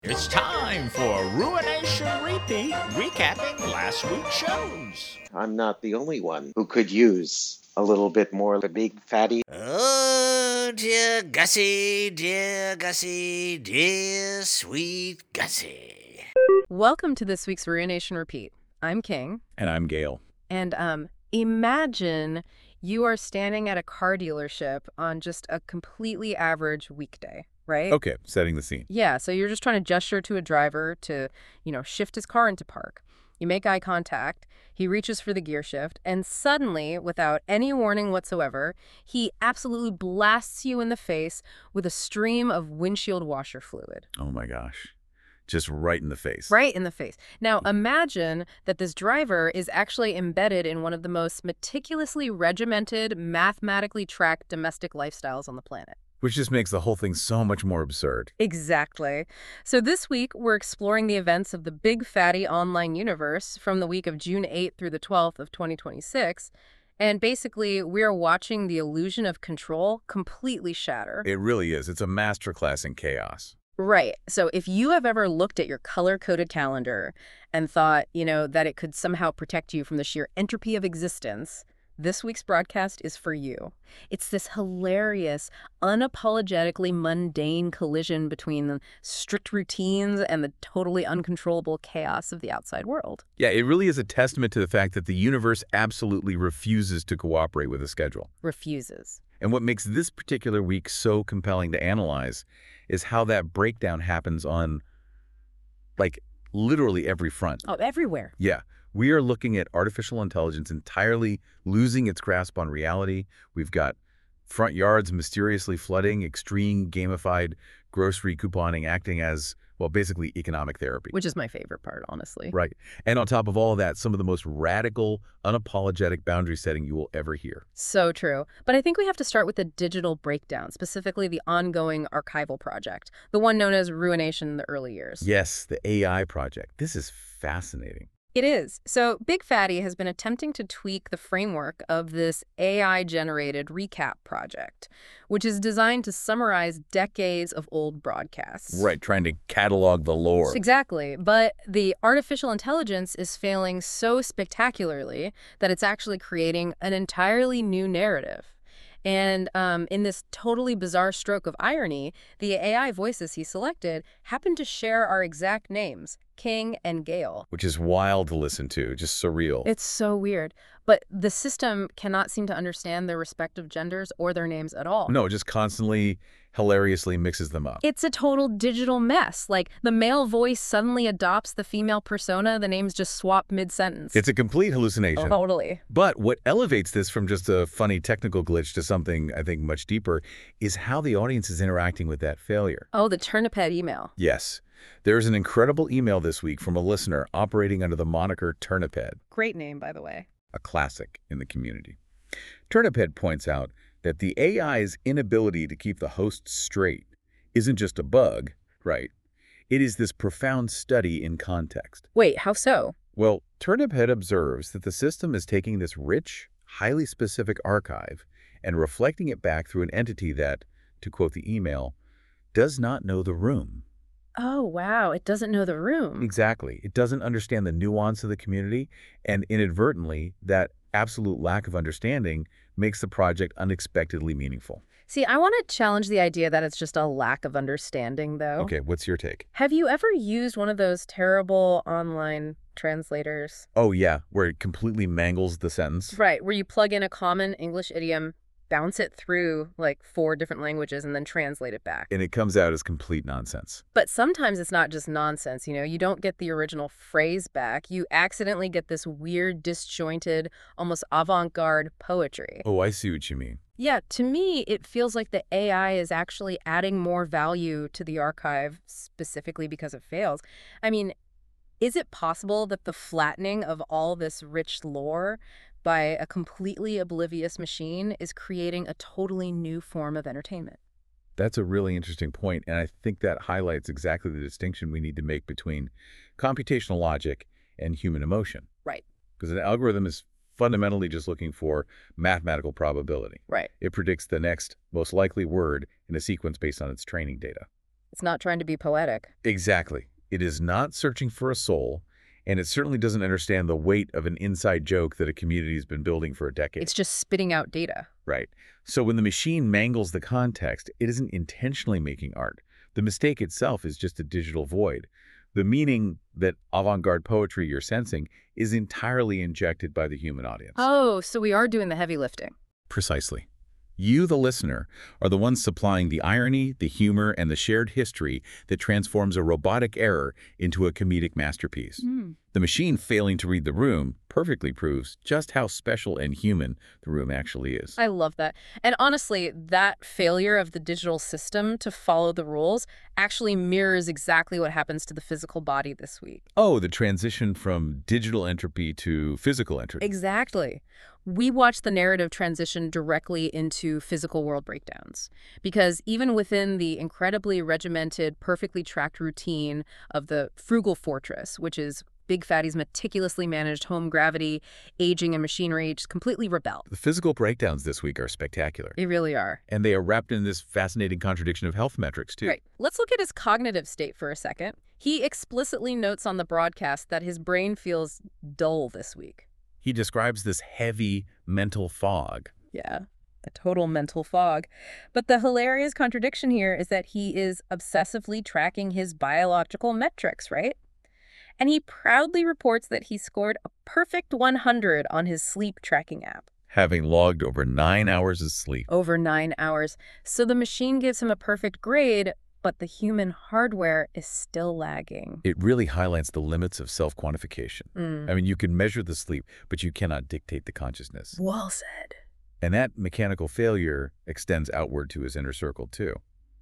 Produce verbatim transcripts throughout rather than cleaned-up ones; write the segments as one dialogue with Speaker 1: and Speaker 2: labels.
Speaker 1: It's time for Ruination Repeat, recapping last week's shows.
Speaker 2: I'm not the only one who could use a little bit more of a big fatty.
Speaker 3: Oh, dear Gussie, dear Gussie, dear sweet Gussie.
Speaker 4: Welcome to this week's Ruination Repeat. I'm King.
Speaker 5: And I'm Gail.
Speaker 4: And um, imagine you are standing at a car dealership on just a completely average weekday, right?
Speaker 5: Okay, setting the scene.
Speaker 4: Yeah, so you're just trying to gesture to a driver to, you know, shift his car into park. You make eye contact, he reaches for the gear shift, and suddenly, without any warning whatsoever, he absolutely blasts you in the face with a stream of windshield washer fluid.
Speaker 5: Oh my gosh. Just right in the face.
Speaker 4: Right in the face. Now, imagine that this driver is actually embedded in one of the most meticulously regimented, mathematically tracked domestic lifestyles on the planet.
Speaker 5: Which just makes the whole thing so much more absurd.
Speaker 4: Exactly. So this week, we're exploring the events of the big fatty online universe from the week of June eighth through the twelfth of twenty twenty-six. And basically, we're watching the illusion of control completely shatter.
Speaker 5: It really is. It's a masterclass in chaos.
Speaker 4: Right. So if you have ever looked at your color-coded calendar and thought, you know, that it could somehow protect you from the sheer entropy of existence, this week's broadcast is for you. It's this hilarious, unapologetically mundane collision between the strict routines and the totally uncontrollable chaos of the outside world.
Speaker 5: Yeah, it really is a testament to the fact that the universe absolutely refuses to cooperate with a schedule.
Speaker 4: Refuses.
Speaker 5: And what makes this particular week so compelling to analyze is how that breakdown happens on, like, literally every front.
Speaker 4: Oh, everywhere.
Speaker 5: Yeah. We are looking at artificial intelligence entirely losing its grasp on reality. We've got front yards mysteriously flooding, extreme gamified grocery couponing acting as, well, basically economic therapy.
Speaker 4: Which is my favorite part, honestly.
Speaker 5: Right. And on top of all of that, some of the most radical, unapologetic boundary setting you will ever hear.
Speaker 4: So true. But I think we have to start with the digital breakdown, specifically the ongoing archival project, the one known as Ruination in the early years.
Speaker 5: Yes, the A I project. This is fascinating.
Speaker 4: It is. So Big Fatty has been attempting to tweak the framework of this A I-generated recap project, which is designed to summarize decades of old broadcasts.
Speaker 5: Right, trying to catalog the lore.
Speaker 4: Exactly. But the artificial intelligence is failing so spectacularly that it's actually creating an entirely new narrative. And um, in this totally bizarre stroke of irony, the A I voices he selected happen to share our exact names, King and Gail.
Speaker 5: Which is wild to listen to, just surreal.
Speaker 4: It's so weird. But the system cannot seem to understand their respective genders or their names at all.
Speaker 5: No, it just constantly, hilariously mixes them up.
Speaker 4: It's a total digital mess. Like, the male voice suddenly adopts the female persona, the names just swap mid-sentence.
Speaker 5: It's a complete hallucination.
Speaker 4: Totally.
Speaker 5: But what elevates this from just a funny technical glitch to something, I think, much deeper is how the audience is interacting with that failure.
Speaker 4: Oh, the Turniphead email.
Speaker 5: Yes. There's an incredible email this week from a listener operating under the moniker Turniphead.
Speaker 4: Great name, by the way.
Speaker 5: A classic in the community. Turniphead points out that the A I's inability to keep the host straight isn't just a bug, right? It is this profound study in context.
Speaker 4: Wait, how so?
Speaker 5: Well, Turniphead observes that the system is taking this rich, highly specific archive and reflecting it back through an entity that, to quote the email, does not know the room.
Speaker 4: Oh, wow. It doesn't know the room.
Speaker 5: Exactly. It doesn't understand the nuance of the community, and inadvertently, that absolute lack of understanding makes the project unexpectedly meaningful.
Speaker 4: See, I want to challenge the idea that it's just a lack of understanding, though.
Speaker 5: Okay, what's your take?
Speaker 4: Have you ever used one of those terrible online translators?
Speaker 5: Oh, yeah, where it completely mangles the sentence.
Speaker 4: Right, where you plug in a common English idiom, bounce it through like four different languages, and then translate it back.
Speaker 5: And it comes out as complete nonsense.
Speaker 4: But sometimes it's not just nonsense, you know? You don't get the original phrase back. You accidentally get this weird, disjointed, almost avant-garde poetry.
Speaker 5: Oh, I see what you mean.
Speaker 4: Yeah, to me, it feels like the A I is actually adding more value to the archive specifically because it fails. I mean, is it possible that the flattening of all this rich lore by a completely oblivious machine is creating a totally new form of entertainment?
Speaker 5: That's a really interesting point, and I think that highlights exactly the distinction we need to make between computational logic and human emotion.
Speaker 4: Right.
Speaker 5: Because an algorithm is fundamentally just looking for mathematical probability.
Speaker 4: Right.
Speaker 5: It predicts the next most likely word in a sequence based on its training data.
Speaker 4: It's not trying to be poetic.
Speaker 5: Exactly. It is not searching for a soul, and it certainly doesn't understand the weight of an inside joke that a community has been building for a decade.
Speaker 4: It's just spitting out data.
Speaker 5: Right. So when the machine mangles the context, it isn't intentionally making art. The mistake itself is just a digital void. The meaning that avant-garde poetry you're sensing is entirely injected by the human audience.
Speaker 4: Oh, so we are doing the heavy lifting.
Speaker 5: Precisely. You, the listener, are the ones supplying the irony, the humor, and the shared history that transforms a robotic error into a comedic masterpiece.
Speaker 4: Mm.
Speaker 5: The machine failing to read the room perfectly proves just how special and human the room actually is.
Speaker 4: I love that. And honestly, that failure of the digital system to follow the rules actually mirrors exactly what happens to the physical body this week.
Speaker 5: Oh, the transition from digital entropy to physical entropy.
Speaker 4: Exactly. We watch the narrative transition directly into physical world breakdowns. Because even within the incredibly regimented, perfectly tracked routine of the frugal fortress, which is Big Fatty's meticulously managed home gravity, aging, and machinery, just completely rebel.
Speaker 5: The physical breakdowns this week are spectacular.
Speaker 4: They really are.
Speaker 5: And they are wrapped in this fascinating contradiction of health metrics, too.
Speaker 4: Right. Let's look at his cognitive state for a second. He explicitly notes on the broadcast that his brain feels dull this week.
Speaker 5: He describes this heavy mental fog.
Speaker 4: Yeah, a total mental fog. But the hilarious contradiction here is that he is obsessively tracking his biological metrics, right? And he proudly reports that he scored a perfect one hundred on his sleep tracking app.
Speaker 5: Having logged over nine hours of sleep.
Speaker 4: Over nine hours. So the machine gives him a perfect grade, but the human hardware is still lagging.
Speaker 5: It really highlights the limits of self-quantification.
Speaker 4: Mm.
Speaker 5: I mean, you can measure the sleep, but you cannot dictate the consciousness.
Speaker 4: Well said.
Speaker 5: And that mechanical failure extends outward to his inner circle, too.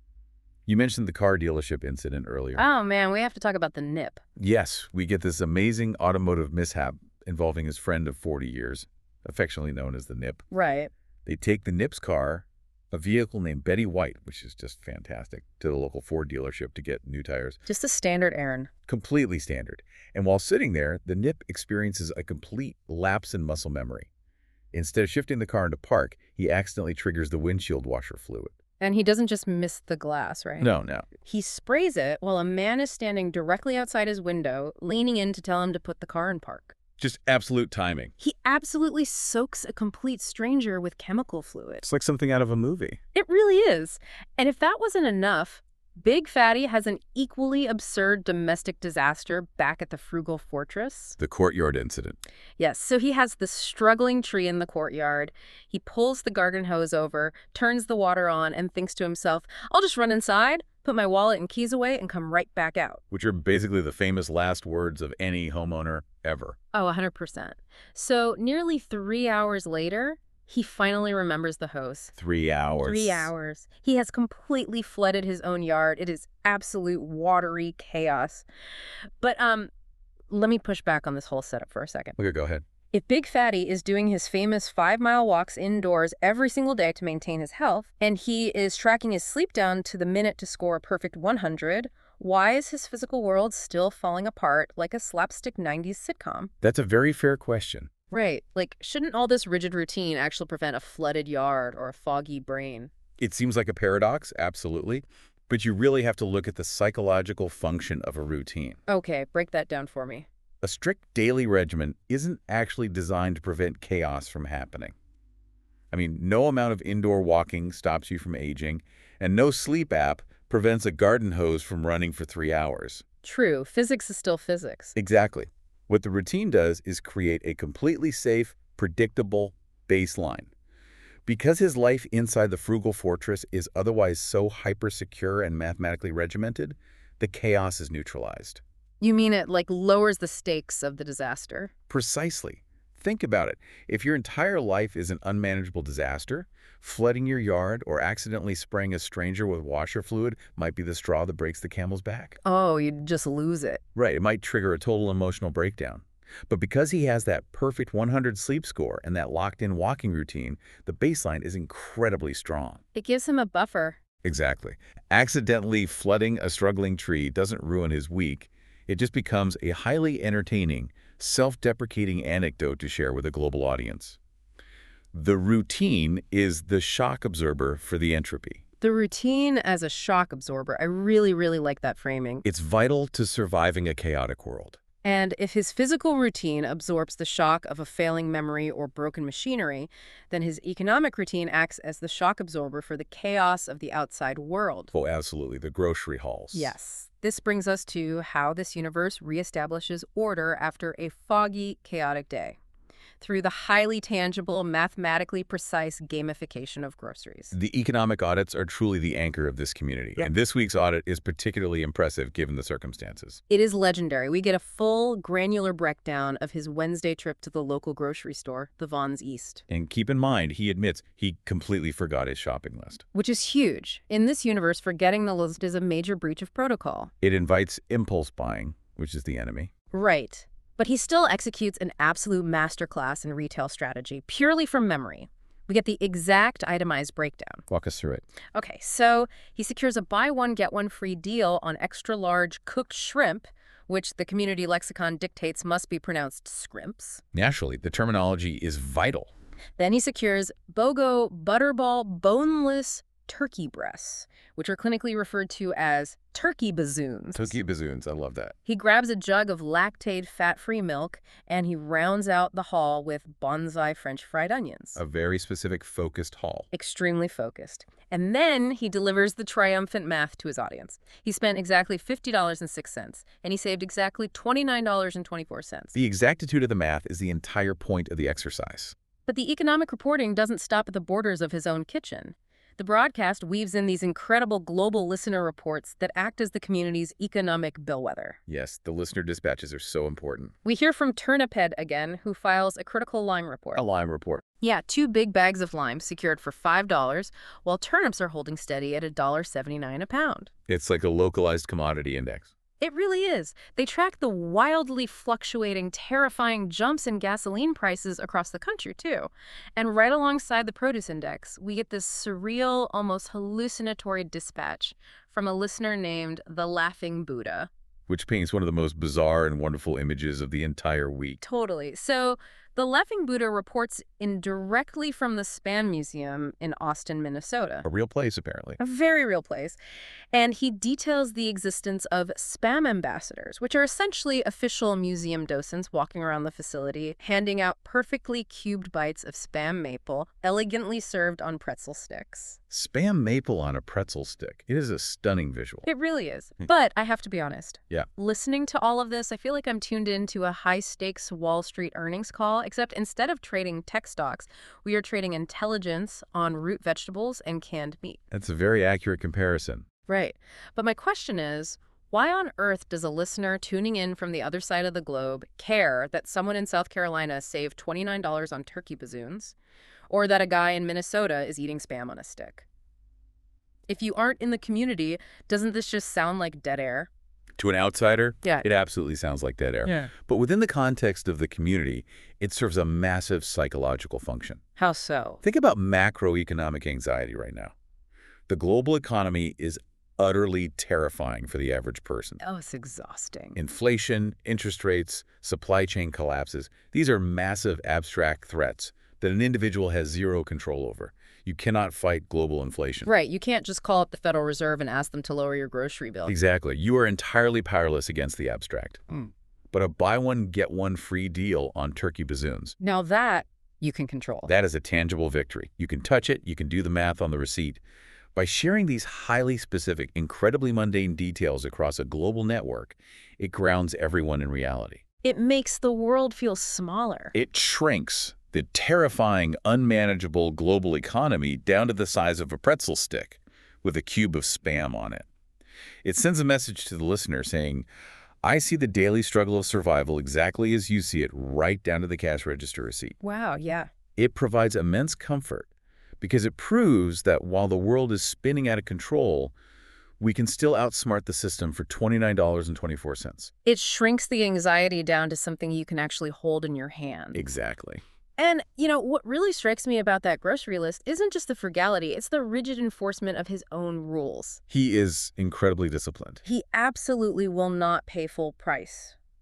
Speaker 5: You mentioned the car dealership incident earlier.
Speaker 4: Oh, man, we have to talk about the nip.
Speaker 5: Yes, we get this amazing automotive mishap involving his friend of forty years, affectionately known as the Nip.
Speaker 4: Right.
Speaker 5: They take the Nip's car, a vehicle named Betty White, which is just fantastic, to the local Ford dealership to get new tires.
Speaker 4: Just a standard errand.
Speaker 5: Completely standard. And while sitting there, the Nip experiences a complete lapse in muscle memory. Instead of shifting the car into park, he accidentally triggers the windshield washer fluid.
Speaker 4: And he doesn't just miss the glass, right?
Speaker 5: No, no.
Speaker 4: He sprays it while a man is standing directly outside his window, leaning in to tell him to put the car in park.
Speaker 5: Just absolute timing.
Speaker 4: He absolutely soaks a complete stranger with chemical fluid.
Speaker 5: It's like something out of a movie.
Speaker 4: It really is. And if that wasn't enough, Big Fatty has an equally absurd domestic disaster back at the frugal fortress.
Speaker 5: The courtyard incident.
Speaker 4: Yes, so he has this struggling tree in the courtyard. He pulls the garden hose over, turns the water on, and thinks to himself, I'll just run inside, put my wallet and keys away, and come right back out.
Speaker 5: Which are basically the famous last words of any homeowner ever.
Speaker 4: Oh, one hundred percent. So nearly three hours later, he finally remembers the hose.
Speaker 5: Three hours.
Speaker 4: Three hours. He has completely flooded his own yard. It is absolute watery chaos. But um, let me push back on this whole setup for a second.
Speaker 5: Okay, go ahead.
Speaker 4: If Big Fatty is doing his famous five-mile walks indoors every single day to maintain his health, and he is tracking his sleep down to the minute to score a perfect one hundred, why is his physical world still falling apart like a slapstick nineties sitcom?
Speaker 5: That's a very fair question.
Speaker 4: Right. Like, shouldn't all this rigid routine actually prevent a flooded yard or a foggy brain?
Speaker 5: It seems like a paradox, absolutely. But you really have to look at the psychological function of a routine.
Speaker 4: Okay, break that down for me.
Speaker 5: A strict daily regimen isn't actually designed to prevent chaos from happening. I mean, no amount of indoor walking stops you from aging, and no sleep app prevents a garden hose from running for three hours.
Speaker 4: True. Physics is still physics.
Speaker 5: Exactly. What the routine does is create a completely safe, predictable baseline. Because his life inside the frugal fortress is otherwise so hyper-secure and mathematically regimented, the chaos is neutralized.
Speaker 4: You mean it, like, lowers the stakes of the disaster?
Speaker 5: Precisely. Think about it. If your entire life is an unmanageable disaster, flooding your yard or accidentally spraying a stranger with washer fluid might be the straw that breaks the camel's back.
Speaker 4: Oh, you'd just lose it.
Speaker 5: Right, it might trigger a total emotional breakdown. But because he has that perfect one hundred sleep score and that locked-in walking routine, the baseline is incredibly strong.
Speaker 4: It gives him a buffer.
Speaker 5: Exactly. Accidentally flooding a struggling tree doesn't ruin his week. It just becomes a highly entertaining, self-deprecating anecdote to share with a global audience. The routine is the shock absorber for the entropy.
Speaker 4: The routine as a shock absorber. I really, really like that framing.
Speaker 5: It's vital to surviving a chaotic world.
Speaker 4: And if his physical routine absorbs the shock of a failing memory or broken machinery, then his economic routine acts as the shock absorber for the chaos of the outside world.
Speaker 5: Oh, absolutely. The grocery hauls.
Speaker 4: Yes. This brings us to how this universe reestablishes order after a foggy, chaotic day, through the highly tangible, mathematically precise gamification of groceries.
Speaker 5: The economic audits are truly the anchor of this community.
Speaker 4: Yeah.
Speaker 5: And this week's audit is particularly impressive given the circumstances.
Speaker 4: It is legendary. We get a full, granular breakdown of his Wednesday trip to the local grocery store, the Vons East.
Speaker 5: And keep in mind, he admits he completely forgot his shopping list.
Speaker 4: Which is huge. In this universe, forgetting the list is a major breach of protocol.
Speaker 5: It invites impulse buying, which is the enemy.
Speaker 4: Right. But he still executes an absolute masterclass in retail strategy, purely from memory. We get the exact itemized breakdown.
Speaker 5: Walk us through it.
Speaker 4: Okay, so he secures a buy one, get one free deal on extra-large cooked shrimp, which the community lexicon dictates must be pronounced scrimps.
Speaker 5: Naturally, the terminology is vital.
Speaker 4: Then he secures BOGO Butterball Boneless Turkey Breasts, which are clinically referred to as turkey bazoons.
Speaker 5: Turkey bazoons, I love that.
Speaker 4: He grabs a jug of lactate fat-free milk, and he rounds out the haul with bonsai French fried onions.
Speaker 5: A very specific, focused haul.
Speaker 4: Extremely focused. And then he delivers the triumphant math to his audience. He spent exactly fifty dollars and six cents, and he saved exactly twenty-nine dollars and twenty-four cents.
Speaker 5: The exactitude of the math is the entire point of the exercise.
Speaker 4: But the economic reporting doesn't stop at the borders of his own kitchen. The broadcast weaves in these incredible global listener reports that act as the community's economic bellwether.
Speaker 5: Yes, the listener dispatches are so important.
Speaker 4: We hear from Turniphead again, who files a critical lime report.
Speaker 5: A lime report.
Speaker 4: Yeah, two big bags of limes secured for five dollars, while turnips are holding steady at one dollar seventy-nine a pound.
Speaker 5: It's like a localized commodity index.
Speaker 4: It really is. They track the wildly fluctuating, terrifying jumps in gasoline prices across the country, too. And right alongside the produce index, we get this surreal, almost hallucinatory dispatch from a listener named the Laughing Buddha.
Speaker 5: Which paints one of the most bizarre and wonderful images of the entire week.
Speaker 4: Totally. So the Laughing Buddha reports in directly from the Spam Museum in Austin, Minnesota.
Speaker 5: A real place, apparently.
Speaker 4: A very real place. And he details the existence of spam ambassadors, which are essentially official museum docents walking around the facility, handing out perfectly cubed bites of spam maple, elegantly served on pretzel sticks.
Speaker 5: Spam maple on a pretzel stick. It is a stunning visual.
Speaker 4: It really is. But I have to be honest.
Speaker 5: Yeah.
Speaker 4: Listening to all of this, I feel like I'm tuned into a high-stakes Wall Street earnings call, except instead of trading tech stocks, we are trading intelligence on root vegetables and canned meat.
Speaker 5: That's a very accurate comparison.
Speaker 4: Right. But my question is, why on earth does a listener tuning in from the other side of the globe care that someone in South Carolina saved twenty-nine dollars on turkey bazoons, or that a guy in Minnesota is eating spam on a stick? If you aren't in the community, doesn't this just sound like dead air?
Speaker 5: To an outsider,
Speaker 4: Yeah.
Speaker 5: it absolutely sounds like dead air.
Speaker 4: Yeah.
Speaker 5: But within the context of the community, it serves a massive psychological function.
Speaker 4: How so?
Speaker 5: Think about macroeconomic anxiety right now. The global economy is utterly terrifying for the average person.
Speaker 4: Oh, it's exhausting.
Speaker 5: Inflation, interest rates, supply chain collapses, these are massive abstract threats that an individual has zero control over. You cannot fight global inflation.
Speaker 4: Right. You can't just call up the Federal Reserve and ask them to lower your grocery bill.
Speaker 5: Exactly. You are entirely powerless against the abstract.
Speaker 4: Mm.
Speaker 5: But a buy one, get one free deal on turkey bazoons,
Speaker 4: Now that you can control.
Speaker 5: that is a tangible victory. You can touch it. You can do the math on the receipt. By sharing these highly specific, incredibly mundane details across a global network, it grounds everyone in reality.
Speaker 4: It makes the world feel smaller.
Speaker 5: It shrinks the terrifying, unmanageable global economy down to the size of a pretzel stick with a cube of spam on it. It sends a message to the listener saying, I see the daily struggle of survival exactly as you see it, right down to the cash register receipt.
Speaker 4: Wow, yeah.
Speaker 5: It provides immense comfort because it proves that while the world is spinning out of control, we can still outsmart the system for twenty-nine dollars and twenty-four cents.
Speaker 4: It shrinks the anxiety down to something you can actually hold in your hand.
Speaker 5: Exactly.
Speaker 4: And, you know, what really strikes me about that grocery list isn't just the frugality, it's the rigid enforcement of his own rules.
Speaker 5: He is incredibly disciplined.
Speaker 4: He absolutely will not pay full price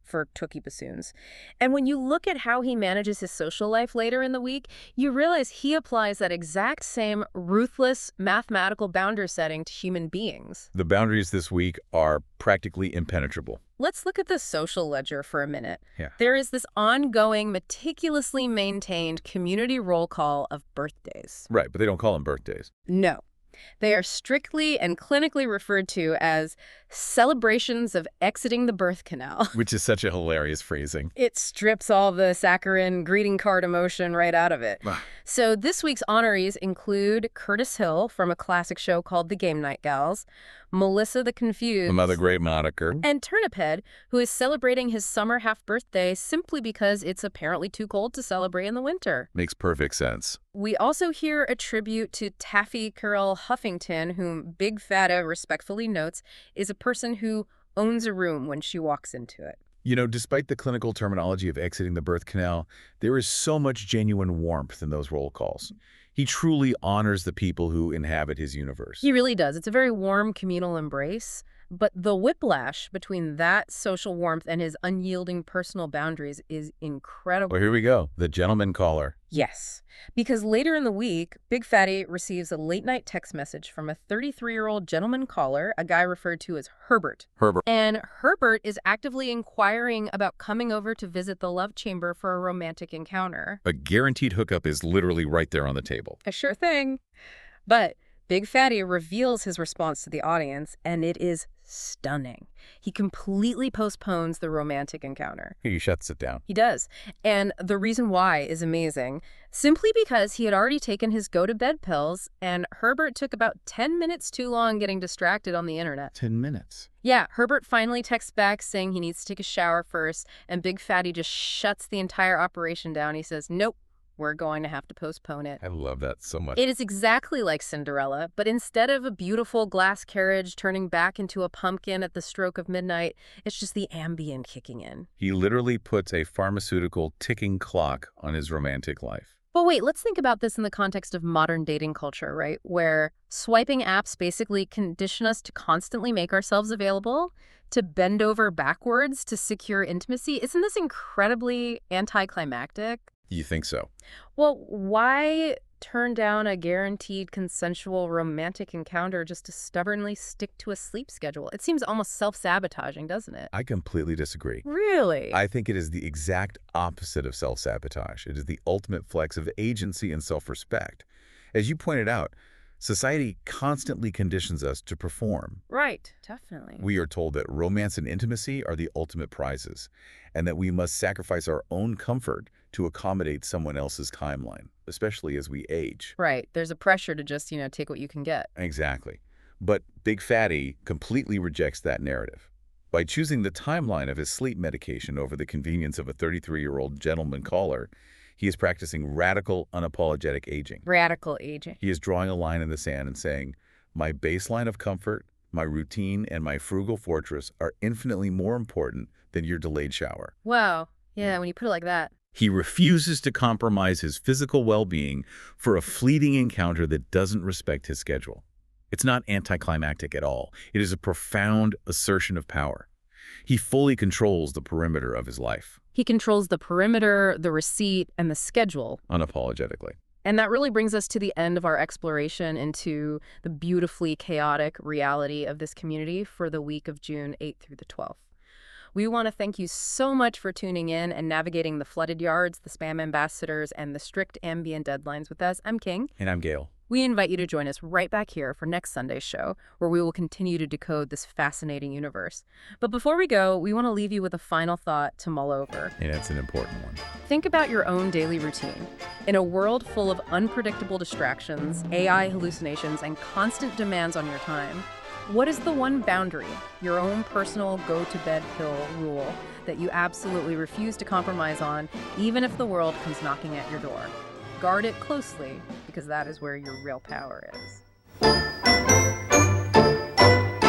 Speaker 4: for Tookie Bassoons. And when you look at how he manages his social life later in the week, you realize he applies that exact same ruthless mathematical boundary setting to human beings.
Speaker 5: The boundaries this week are practically impenetrable.
Speaker 4: Let's look at the social ledger for a minute.
Speaker 5: Yeah.
Speaker 4: There is this ongoing, meticulously maintained community roll call of birthdays.
Speaker 5: Right, but they don't call them birthdays.
Speaker 4: No. They are strictly and clinically referred to as celebrations of exiting the birth canal.
Speaker 5: Which is such a hilarious phrasing.
Speaker 4: It strips all the saccharine greeting card emotion right out of it. So this week's honorees include Curtis Hill from a classic show called The Game Night Gals, Melissa the Confused,
Speaker 5: Another great moniker,
Speaker 4: and Turniphead, who is celebrating his summer half-birthday simply because it's apparently too cold to celebrate in the winter.
Speaker 5: Makes perfect sense.
Speaker 4: We also hear a tribute to Taffy Carroll Huffington, whom Big Fata respectfully notes is a person who owns a room when she walks into it.
Speaker 5: You know, despite the clinical terminology of exiting the birth canal, there is so much genuine warmth in those roll calls. He truly honors the people who inhabit his universe.
Speaker 4: He really does. It's a very warm communal embrace. But the whiplash between that social warmth and his unyielding personal boundaries is incredible.
Speaker 5: Well, here we go. The gentleman caller.
Speaker 4: Yes, because later in the week, Big Fatty receives a late-night text message from a thirty-three-year-old gentleman caller, a guy referred to as Herbert.
Speaker 5: Herbert.
Speaker 4: And Herbert is actively inquiring about coming over to visit the love chamber for a romantic encounter.
Speaker 5: A guaranteed hookup is literally right there on the table.
Speaker 4: A sure thing. But Big Fatty reveals his response to the audience, and it is stunning. He completely postpones the romantic encounter.
Speaker 5: He shuts it down.
Speaker 4: He does. And the reason why is amazing. Simply because he had already taken his go-to-bed pills, and Herbert took about ten minutes too long getting distracted on the internet.
Speaker 5: Ten minutes.
Speaker 4: Yeah, Herbert finally texts back saying he needs to take a shower first, and Big Fatty just shuts the entire operation down. He says, nope. We're going to have to postpone it.
Speaker 5: I love that so much.
Speaker 4: It is exactly like Cinderella, but instead of a beautiful glass carriage turning back into a pumpkin at the stroke of midnight, it's just the Ambien kicking in.
Speaker 5: He literally puts a pharmaceutical ticking clock on his romantic life.
Speaker 4: But wait, let's think about this in the context of modern dating culture, right? Where swiping apps basically condition us to constantly make ourselves available, to bend over backwards to secure intimacy. Isn't this incredibly anticlimactic?
Speaker 5: You think so?
Speaker 4: Well, why turn down a guaranteed consensual romantic encounter just to stubbornly stick to a sleep schedule? It seems almost self-sabotaging, doesn't it?
Speaker 5: I completely disagree.
Speaker 4: Really?
Speaker 5: I think it is the exact opposite of self-sabotage. It is the ultimate flex of agency and self-respect. As you pointed out, society constantly conditions us to perform.
Speaker 4: Right, definitely.
Speaker 5: We are told that romance and intimacy are the ultimate prizes, and that we must sacrifice our own comfort to accommodate someone else's timeline, especially as we age.
Speaker 4: Right. There's a pressure to just, you know, take what you can get.
Speaker 5: Exactly. But Big Fatty completely rejects that narrative. By choosing the timeline of his sleep medication over the convenience of a thirty-three-year-old gentleman caller, he is practicing radical, unapologetic aging.
Speaker 4: Radical aging.
Speaker 5: He is drawing a line in the sand and saying, my baseline of comfort, my routine, and my frugal fortress are infinitely more important than your delayed shower.
Speaker 4: Wow. Yeah, when you put it like that.
Speaker 5: He refuses to compromise his physical well-being for a fleeting encounter that doesn't respect his schedule. It's not anticlimactic at all. It is a profound assertion of power. He fully controls the perimeter of his life.
Speaker 4: He controls the perimeter, the receipt, and the schedule.
Speaker 5: Unapologetically.
Speaker 4: And that really brings us to the end of our exploration into the beautifully chaotic reality of this community for the week of June eighth through the twelfth. We want to thank you so much for tuning in and navigating the flooded yards, the spam ambassadors, and the strict Ambien deadlines with us. I'm King.
Speaker 5: And I'm Gail.
Speaker 4: We invite you to join us right back here for next Sunday's show, where we will continue to decode this fascinating universe. But before we go, we want to leave you with a final thought to mull over.
Speaker 5: And it's an important one.
Speaker 4: Think about your own daily routine. In a world full of unpredictable distractions, A I hallucinations, and constant demands on your time, what is the one boundary, your own personal go-to-bed pill rule, that you absolutely refuse to compromise on, even if the world comes knocking at your door? Guard it closely, because that is where your real power is.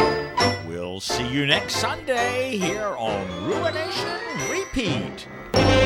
Speaker 1: We'll see you next Sunday here on Ruination Repeat.